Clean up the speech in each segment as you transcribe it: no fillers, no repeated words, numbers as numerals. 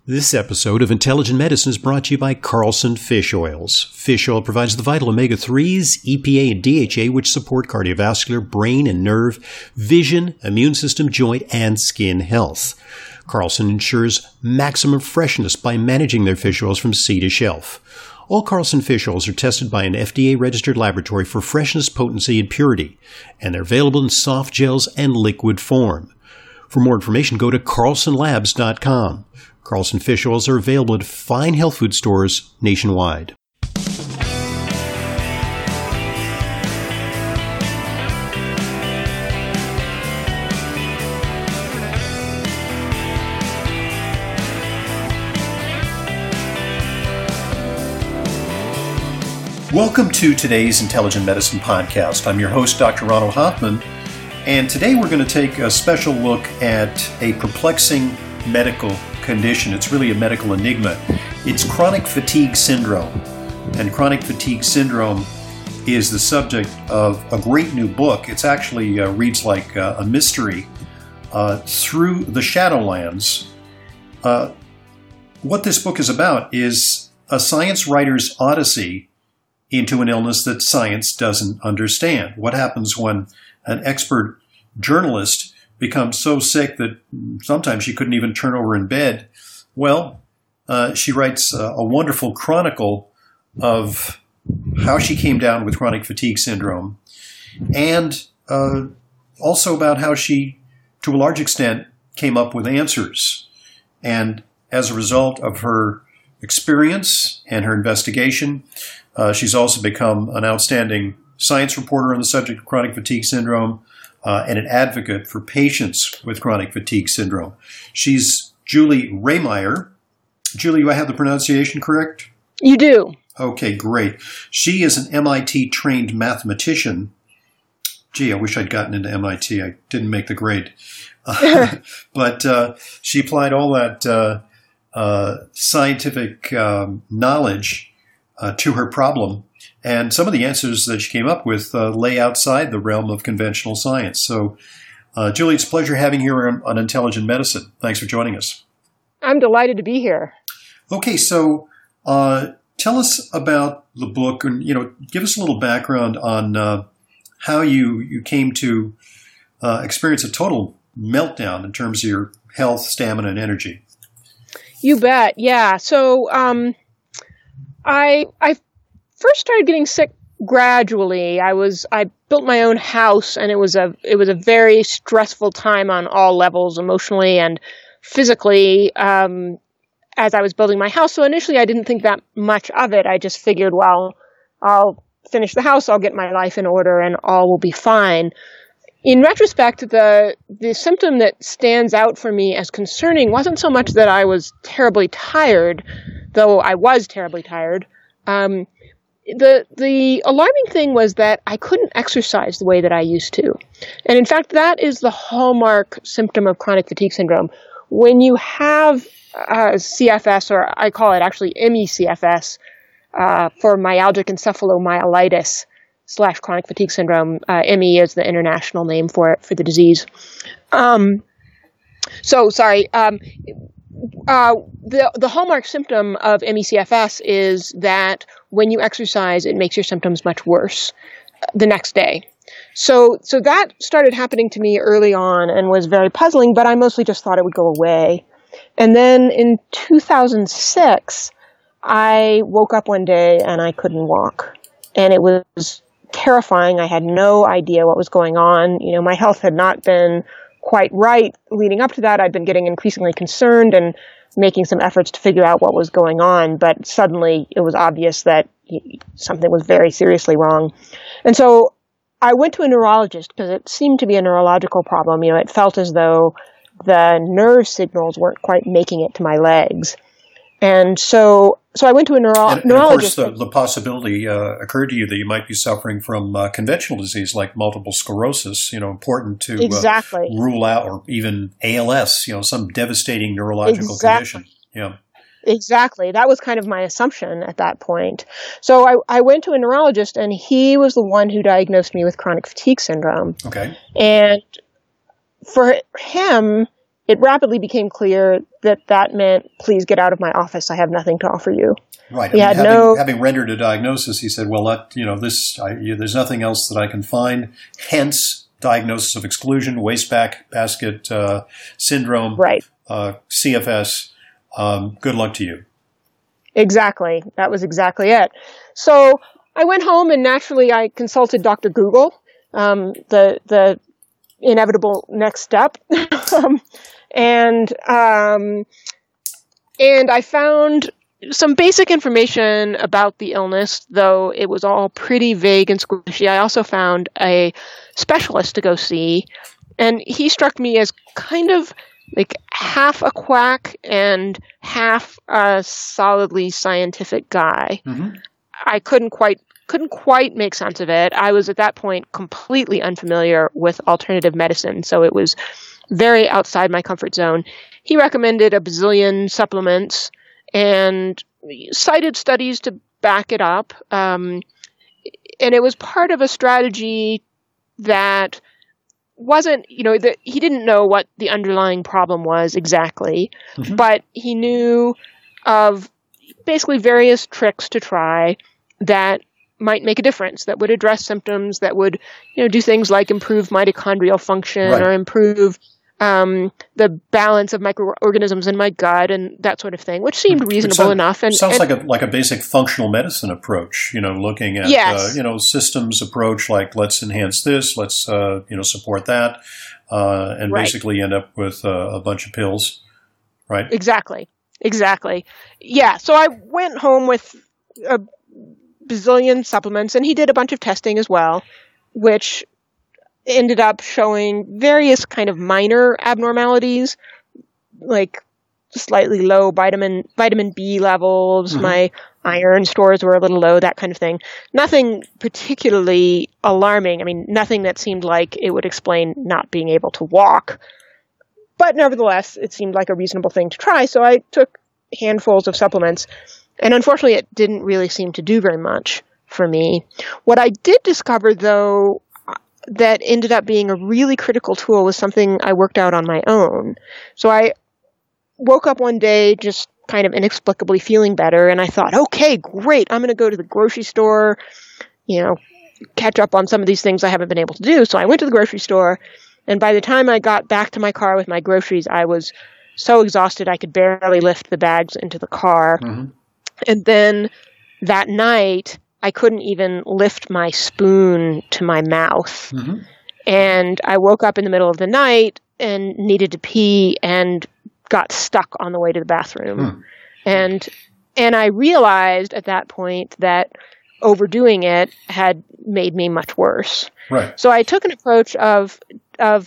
This episode of Intelligent Medicine is brought to you by Carlson Fish Oils. Fish oil provides the vital omega-3s, EPA, and DHA, which support cardiovascular, brain and nerve, vision, immune system, joint, and skin health. Carlson ensures maximum freshness by managing their fish oils from sea to shelf. All Carlson fish oils are tested by an FDA-registered laboratory for freshness, potency, and purity, and they're available in soft gels and liquid form. For more information, go to carlsonlabs.com. Carlson fish oils are available at fine health food stores nationwide. Welcome to today's Intelligent Medicine Podcast. I'm your host, Dr. Ronald Hoffman, and today we're going to take a special look at a perplexing medical condition. It's really a medical enigma. It's chronic fatigue syndrome. And chronic fatigue syndrome is the subject of a great new book. It's actually reads like a mystery, Through the Shadowlands. What this book is about is a science writer's odyssey into an illness that science doesn't understand. What happens when an expert journalist becomes so sick that sometimes she couldn't even turn over in bed? Well, she writes a wonderful chronicle of how she came down with chronic fatigue syndrome, and also about how she, to a large extent, came up with answers. And as a result of her experience and her investigation, she's also become an outstanding science reporter on the subject of chronic fatigue syndrome, and an advocate for patients with chronic fatigue syndrome. She's Julie Rehmeyer. Julie, do I have the pronunciation correct? You do. Okay, great. She is an MIT-trained mathematician. Gee, I wish I'd gotten into MIT. I didn't make the grade. But she applied all that scientific knowledge to her problem. And some of the answers that she came up with lay outside the realm of conventional science. So, Julie, it's a pleasure having you here on Intelligent Medicine. Thanks for joining us. I'm delighted to be here. Okay, so tell us about the book, and give us a little background on how you came to experience a total meltdown in terms of your health, stamina, and energy. You bet. Yeah. So I first started getting sick gradually. I built my own house, and it was a very stressful time on all levels, emotionally and physically, as I was building my house. So initially I didn't think that much of it. I just figured, well, I'll finish the house, I'll get my life in order, and all will be fine. In retrospect, the symptom that stands out for me as concerning wasn't so much that I was terribly tired, though I was terribly tired. The alarming thing was that I couldn't exercise the way that I used to. And in fact, that is the hallmark symptom of chronic fatigue syndrome. When you have CFS, or I call it actually ME/CFS, for myalgic encephalomyelitis / chronic fatigue syndrome, ME is the international name for the disease. The hallmark symptom of ME/CFS is that when you exercise, it makes your symptoms much worse the next day. So that started happening to me early on and was very puzzling, but I mostly just thought it would go away. And then in 2006, I woke up one day and I couldn't walk. And it was terrifying. I had no idea what was going on. My health had not been quite right leading up to that. I'd been getting increasingly concerned and making some efforts to figure out what was going on, but suddenly it was obvious that something was very seriously wrong. And so I went to a neurologist because it seemed to be a neurological problem. It felt as though the nerve signals weren't quite making it to my legs. And so I went to a neurologist. And of course, the possibility occurred to you that you might be suffering from conventional disease like multiple sclerosis, important to exactly. Rule out, or even ALS, some devastating neurological condition. Yeah. Exactly. That was kind of my assumption at that point. So I went to a neurologist, and he was the one who diagnosed me with chronic fatigue syndrome. Okay. And for him, it rapidly became clear that that meant, please get out of my office. I have nothing to offer you. Right. He having rendered a diagnosis, he said, well, there's nothing else that I can find. Hence, diagnosis of exclusion, wastebasket syndrome, right. CFS. Good luck to you. Exactly. That was exactly it. So I went home and naturally I consulted Dr. Google, the inevitable next step. And I found some basic information about the illness, though it was all pretty vague and squishy. I also found a specialist to go see, and he struck me as kind of like half a quack and half a solidly scientific guy. Mm-hmm. I couldn't quite make sense of it. I was at that point completely unfamiliar with alternative medicine, so it was very outside my comfort zone. He recommended a bazillion supplements and cited studies to back it up. And it was part of a strategy that wasn't, that he didn't know what the underlying problem was exactly, mm-hmm. but he knew of basically various tricks to try that might make a difference, that would address symptoms, that would, do things like improve mitochondrial function right. or improve the balance of microorganisms in my gut and that sort of thing, which seemed reasonable enough. And sounds like a basic functional medicine approach, looking at, yes. Systems approach, like let's enhance this, let's, support that, and right. basically end up with a bunch of pills, right? Exactly. Yeah. So I went home with a bazillion supplements, and he did a bunch of testing as well, which ended up showing various kind of minor abnormalities, like slightly low vitamin B levels, mm-hmm. my iron stores were a little low, that kind of thing. Nothing particularly alarming. I mean, nothing that seemed like it would explain not being able to walk. But nevertheless, it seemed like a reasonable thing to try, so I took handfuls of supplements. And unfortunately, it didn't really seem to do very much for me. What I did discover, though, that ended up being a really critical tool was something I worked out on my own. So I woke up one day just kind of inexplicably feeling better, and I thought, okay, great, I'm going to go to the grocery store, catch up on some of these things I haven't been able to do. So I went to the grocery store, and by the time I got back to my car with my groceries, I was so exhausted I could barely lift the bags into the car. Mm-hmm. And then that night, I couldn't even lift my spoon to my mouth. Mm-hmm. And I woke up in the middle of the night and needed to pee and got stuck on the way to the bathroom. Mm. And I realized at that point that overdoing it had made me much worse. Right. So I took an approach of a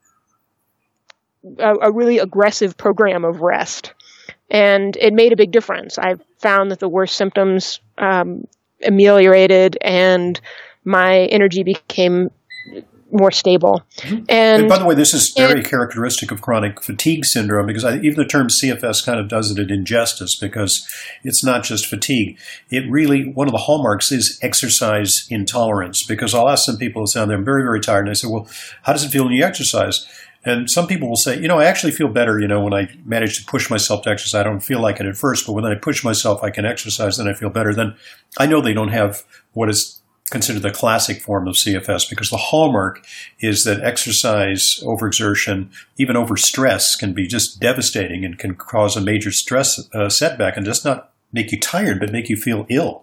really aggressive program of rest. And it made a big difference. I found that the worst symptoms ameliorated and my energy became more stable. Mm-hmm. And by the way, this is very characteristic of chronic fatigue syndrome, because even the term CFS kind of does it an injustice, because it's not just fatigue. It really, one of the hallmarks is exercise intolerance, because I'll ask some people who sound, I'm very, very tired, and I say, well, how does it feel when you exercise? And some people will say, I actually feel better, when I manage to push myself to exercise. I don't feel like it at first, but when I push myself, I can exercise, then I feel better. Then I know they don't have what is considered the classic form of CFS, because the hallmark is that exercise, overexertion, even overstress can be just devastating and can cause a major stress setback, and just not make you tired, but make you feel ill.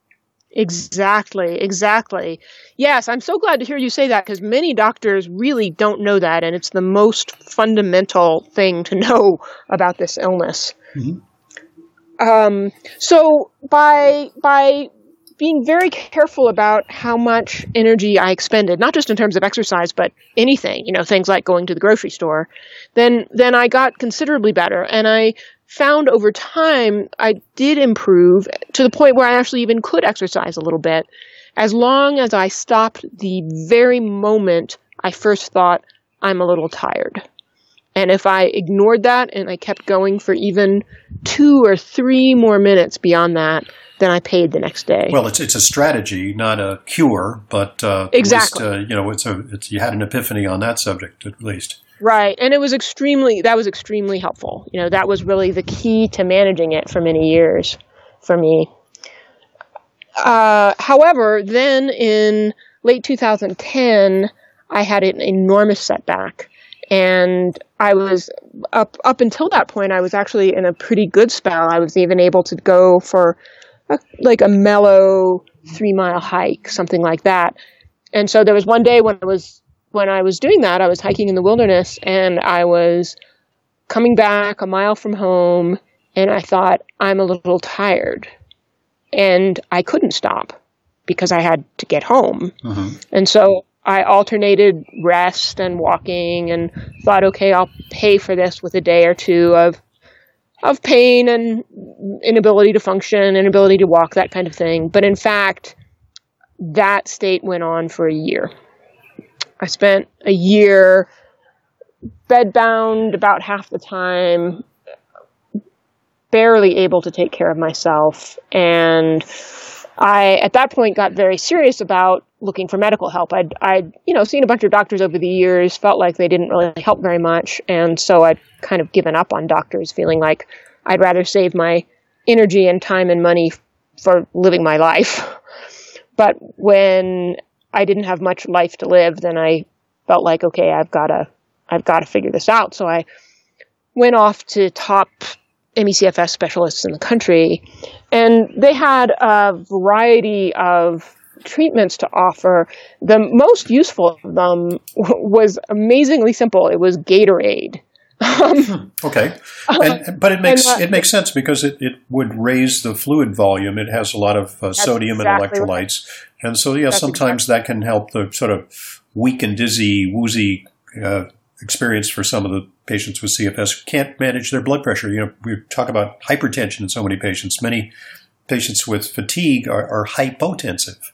Exactly. Yes, I'm so glad to hear you say that, because many doctors really don't know that, and it's the most fundamental thing to know about this illness. Mm-hmm. So by being very careful about how much energy I expended, not just in terms of exercise, but anything, things like going to the grocery store, then I got considerably better, and I found over time I did improve to the point where I actually even could exercise a little bit, as long as I stopped the very moment I first thought, I'm a little tired. And if I ignored that and I kept going for even 2 or 3 more minutes beyond that, then I paid the next day. Well, it's a strategy, not a cure, but exactly. at least, you had an epiphany on that subject, at least. Right. And that was extremely helpful. That was really the key to managing it for many years for me. However, then in late 2010, I had an enormous setback. And I was up until that point, I was actually in a pretty good spell. I was even able to go for a mellow 3-mile hike, something like that. And so there was one day when I was doing that, I was hiking in the wilderness, and I was coming back a mile from home, and I thought, I'm a little tired. And I couldn't stop because I had to get home. Mm-hmm. And so I alternated rest and walking and thought, okay, I'll pay for this with a day or two of pain and inability to function, inability to walk, that kind of thing. But in fact, that state went on for a year. I spent a year bedbound about half the time, barely able to take care of myself. And I, at that point, got very serious about looking for medical help. I'd seen a bunch of doctors over the years, felt like they didn't really help very much. And so I'd kind of given up on doctors, feeling like I'd rather save my energy and time and money for living my life. But when I didn't have much life to live, then I felt like, okay, I've got to figure this out. So I went off to top ME/CFS specialists in the country, and they had a variety of treatments to offer. The most useful of them was amazingly simple. It was Gatorade. Okay. But it makes sense because it would raise the fluid volume. It has a lot of sodium and electrolytes. Right. And so, sometimes that can help the sort of weak and dizzy, woozy experience for some of the patients with CFS who can't manage their blood pressure. We talk about hypertension in so many patients. Many patients with fatigue are hypotensive.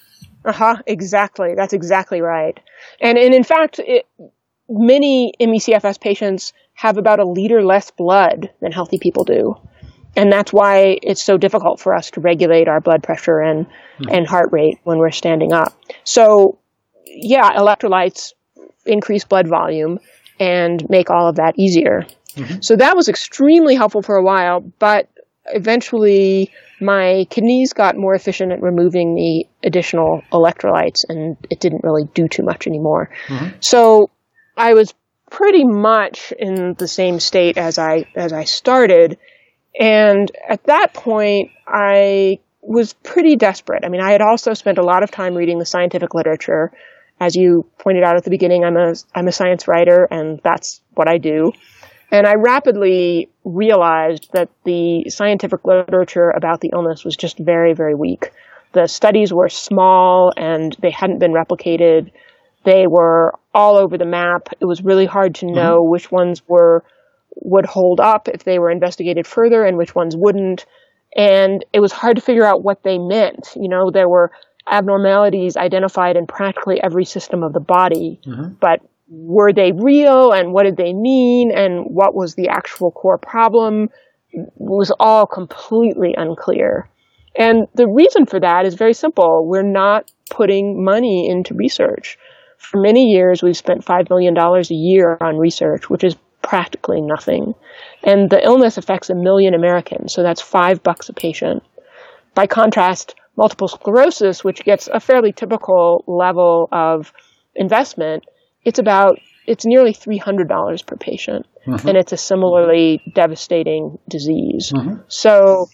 Exactly. That's exactly right. And in fact, many ME/CFS patients have about a liter less blood than healthy people do. And that's why it's so difficult for us to regulate our blood pressure and heart rate when we're standing up. So, electrolytes increase blood volume and make all of that easier. Mm-hmm. So that was extremely helpful for a while, but eventually my kidneys got more efficient at removing the additional electrolytes, and it didn't really do too much anymore. Mm-hmm. So I was pretty much in the same state as I started. And at that point, I was pretty desperate. I mean, I had also spent a lot of time reading the scientific literature. As you pointed out at the beginning, I'm a science writer, and that's what I do. And I rapidly realized that the scientific literature about the illness was just very, very weak. The studies were small, and they hadn't been replicated. They were all over the map. It was really hard to know which ones would hold up if they were investigated further and which ones wouldn't. And it was hard to figure out what they meant. There were abnormalities identified in practically every system of the body, but were they real, and what did they mean, and what was the actual core problem was all completely unclear. And the reason for that is very simple. We're not putting money into research. For many years, we've spent $5 million a year on research, which is practically nothing. And the illness affects 1 million Americans, so that's $5 a patient. By contrast, multiple sclerosis, which gets a fairly typical level of investment, it's nearly $300 per patient, and it's a similarly devastating disease. So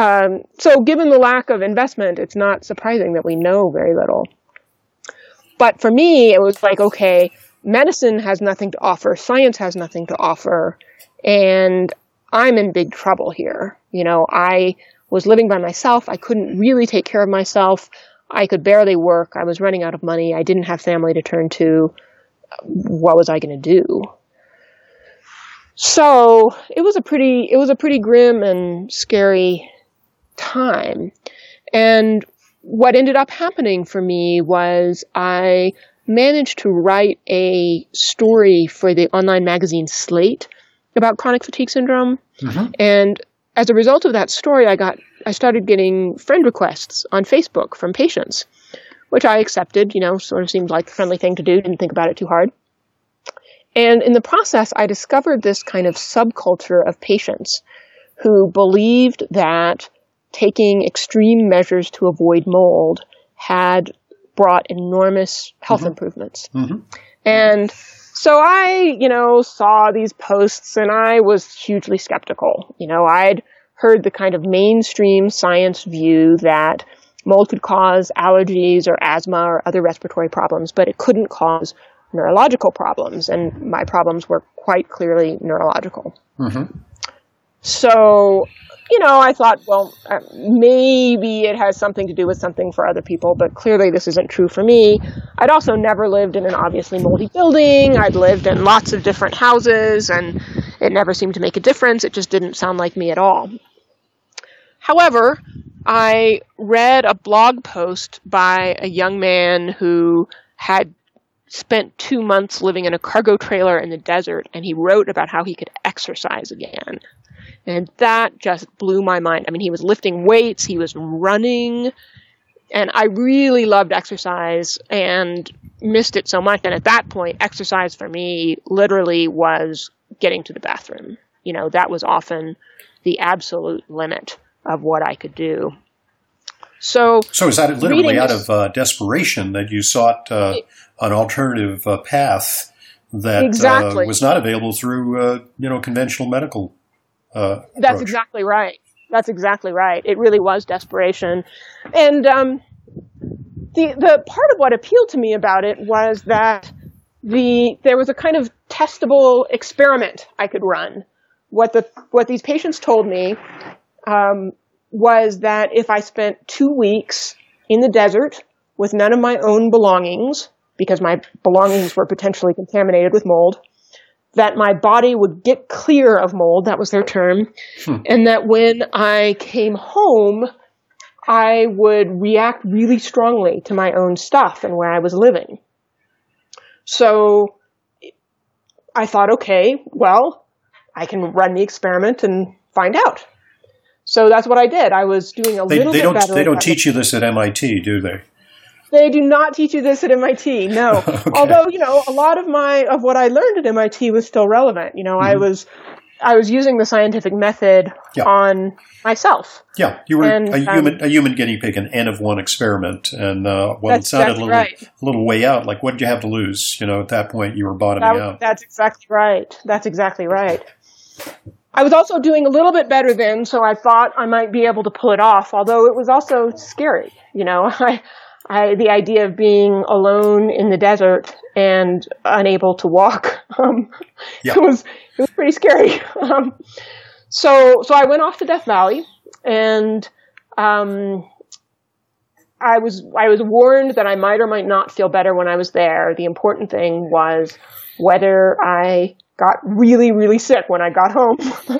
given the lack of investment, it's not surprising that we know very little. But for me, it was like, okay, medicine has nothing to offer, science has nothing to offer, and I'm in big trouble here. I was living by myself. I couldn't really take care of myself. I could barely work. I was running out of money. I didn't have family to turn to. What was I going to do? So it was a pretty grim and scary time. And what ended up happening for me was I managed to write a story for the online magazine Slate about chronic fatigue syndrome. And as a result of that story, I started getting friend requests on Facebook from patients, which I accepted, sort of seemed like a friendly thing to do, didn't think about it too hard. And in the process, I discovered this kind of subculture of patients who believed that taking extreme measures to avoid mold had brought enormous health improvements. And so I, saw these posts and I was hugely skeptical. I'd heard the kind of mainstream science view that mold could cause allergies or asthma or other respiratory problems, but it couldn't cause neurological problems. And my problems were quite clearly neurological. So, I thought, well, maybe it has something to do with something for other people, but clearly this isn't true for me. I'd also never lived in an obviously moldy building. I'd lived in lots of different houses, and it never seemed to make a difference. It just didn't sound like me at all. However, I read a blog post by a young man who had spent 2 months living in a cargo trailer in the desert, and he wrote about how he could exercise again. And that just blew my mind. I mean, he was lifting weights, he was running, and I really loved exercise and missed it so much. And at that point, exercise for me literally was getting to the bathroom. That was often the absolute limit of what I could do. So is that literally out of desperation that you sought an alternative path that was not available through, conventional medical That's approach? exactly right. That's exactly right. It really was desperation. And the part of what appealed to me about it was that there was a kind of testable experiment I could run. What these patients told me was that if I spent 2 weeks in the desert with none of my own belongings, because my belongings were potentially contaminated with mold, that my body would get clear of mold, that was their term, and that when I came home, I would react really strongly to my own stuff and where I was living. So I thought, okay, well, I can run the experiment and find out. So that's what I did. I was doing a little bit better. They don't teach you this at MIT, do they? They do not teach you this at MIT, no. Okay. Although, a lot of what I learned at MIT was still relevant. I was using the scientific method on myself. Yeah, you were a human guinea pig, an N of 1 experiment, and it sounded a little way out. Like, what did you have to lose? At that point, you were bottoming out. That's exactly right. That's exactly right. I was also doing a little bit better then, so I thought I might be able to pull it off. Although it was also scary. The idea of being alone in the desert and unable to walk, it was pretty scary. So I went off to Death Valley, and I was warned that I might or might not feel better when I was there. The important thing was whether I got really, really sick when I got home.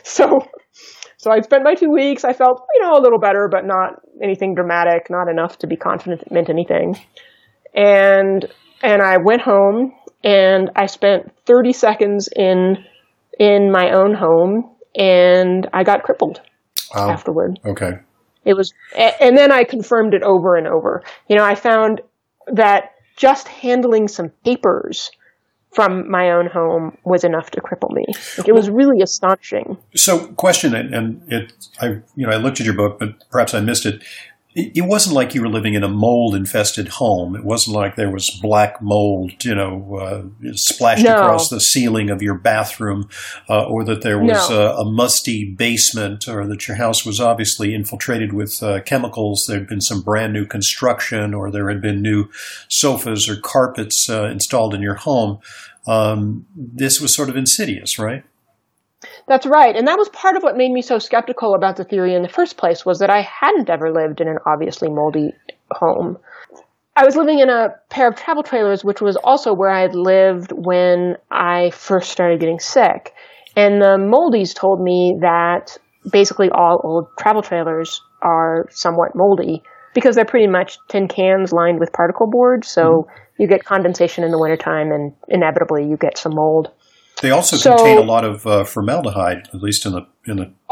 So I'd spent my 2 weeks. I felt, a little better, but not anything dramatic, not enough to be confident it meant anything. And I went home, and I spent 30 seconds in my own home, and I got crippled afterward. Okay. And then I confirmed it over and over. I found that just handling some papers from my own home was enough to cripple me. It was really astonishing. So, question, and I looked at your book, but perhaps I missed it. It wasn't like you were living in a mold-infested home. It wasn't like there was black mold, splashed across the ceiling of your bathroom, or that there was a musty basement, or that your house was obviously infiltrated with chemicals. There had been some brand new construction, or there had been new sofas or carpets installed in your home. This was sort of insidious, right? That's right. And that was part of what made me so skeptical about the theory in the first place, was that I hadn't ever lived in an obviously moldy home. I was living in a pair of travel trailers, which was also where I had lived when I first started getting sick. And the moldies told me that basically all old travel trailers are somewhat moldy because they're pretty much tin cans lined with particle board. So you get condensation in the wintertime, and inevitably you get some mold. They also contain a lot of formaldehyde, at least in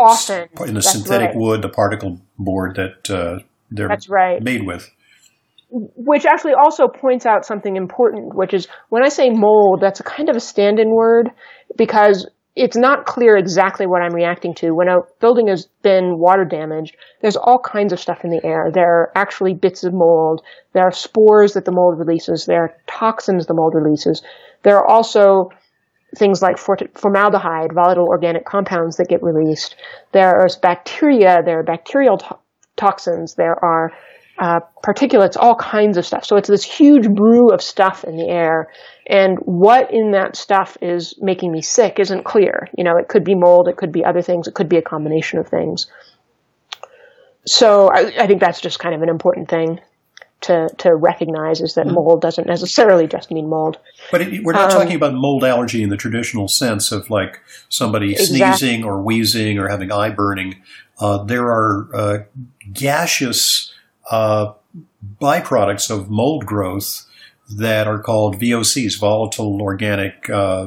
the synthetic wood, the particle board that they're made with. which actually also points out something important, which is when I say mold, that's a kind of a stand-in word because it's not clear exactly what I'm reacting to. When a building has been water damaged, there's all kinds of stuff in the air. There are actually bits of mold. There are spores that the mold releases. There are toxins the mold releases. There are also things like formaldehyde, volatile organic compounds that get released. There is bacteria. There are bacterial toxins. There are particulates, all kinds of stuff. So it's this huge brew of stuff in the air. And what in that stuff is making me sick isn't clear. It could be mold, it could be other things, it could be a combination of things. So I think that's just kind of an important thing to recognize, is that mold doesn't necessarily just mean mold. But we're not talking about mold allergy in the traditional sense of like somebody sneezing or wheezing or having eye burning. There are gaseous byproducts of mold growth that are called VOCs, volatile organic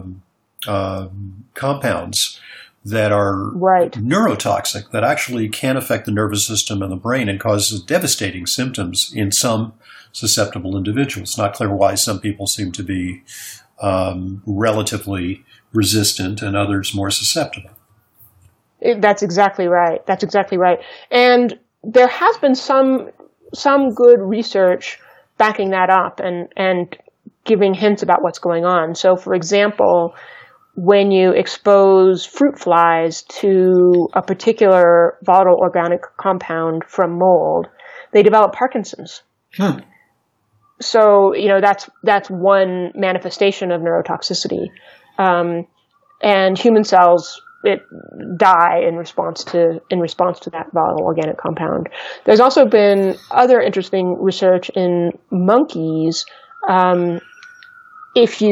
compounds, that are neurotoxic, that actually can affect the nervous system and the brain and causes devastating symptoms in some susceptible individuals. Not clear why some people seem to be relatively resistant and others more susceptible. That's exactly right. That's exactly right. And there has been some good research backing that up and giving hints about what's going on. So, for example, when you expose fruit flies to a particular volatile organic compound from mold, they develop Parkinson's. So, that's one manifestation of neurotoxicity. And human cells die in response to that volatile organic compound. There's also been other interesting research in monkeys. If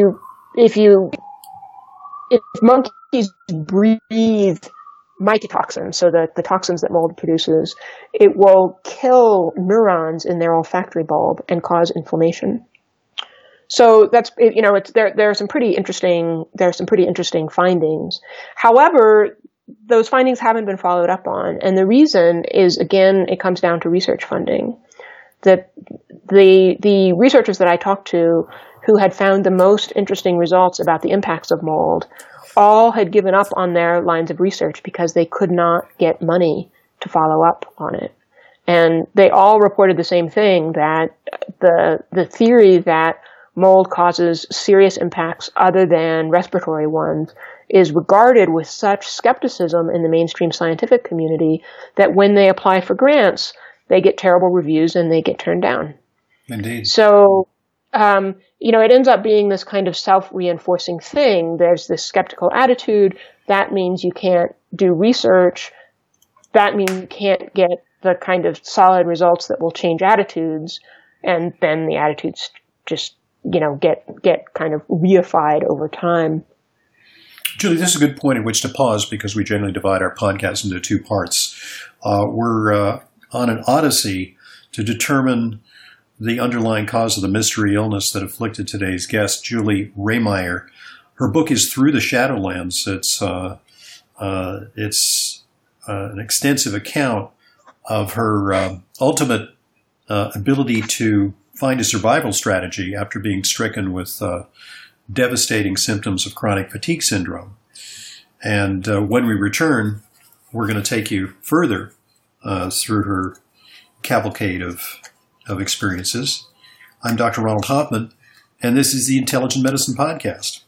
monkeys breathe mycotoxins, so the toxins that mold produces, it will kill neurons in their olfactory bulb and cause inflammation. So there are some pretty interesting findings. However, those findings haven't been followed up on, and the reason is, again, it comes down to research funding. That the researchers that I talked to who had found the most interesting results about the impacts of mold all had given up on their lines of research because they could not get money to follow up on it. And they all reported the same thing, that the theory that mold causes serious impacts other than respiratory ones is regarded with such skepticism in the mainstream scientific community that when they apply for grants, they get terrible reviews and they get turned down. Indeed. So, it ends up being this kind of self-reinforcing thing. There's this skeptical attitude. That means you can't do research. That means you can't get the kind of solid results that will change attitudes. And then the attitudes just get kind of reified over time. Julie, this is a good point at which to pause because we generally divide our podcast into two parts. We're on an odyssey to determine the underlying cause of the mystery illness that afflicted today's guest, Julie Rehmeyer. Her book is Through the Shadowlands. It's an extensive account of her ultimate ability to find a survival strategy after being stricken with devastating symptoms of chronic fatigue syndrome. And when we return, we're going to take you further through her cavalcade of experiences. I'm Dr. Ronald Hoffman, and this is the Intelligent Medicine Podcast.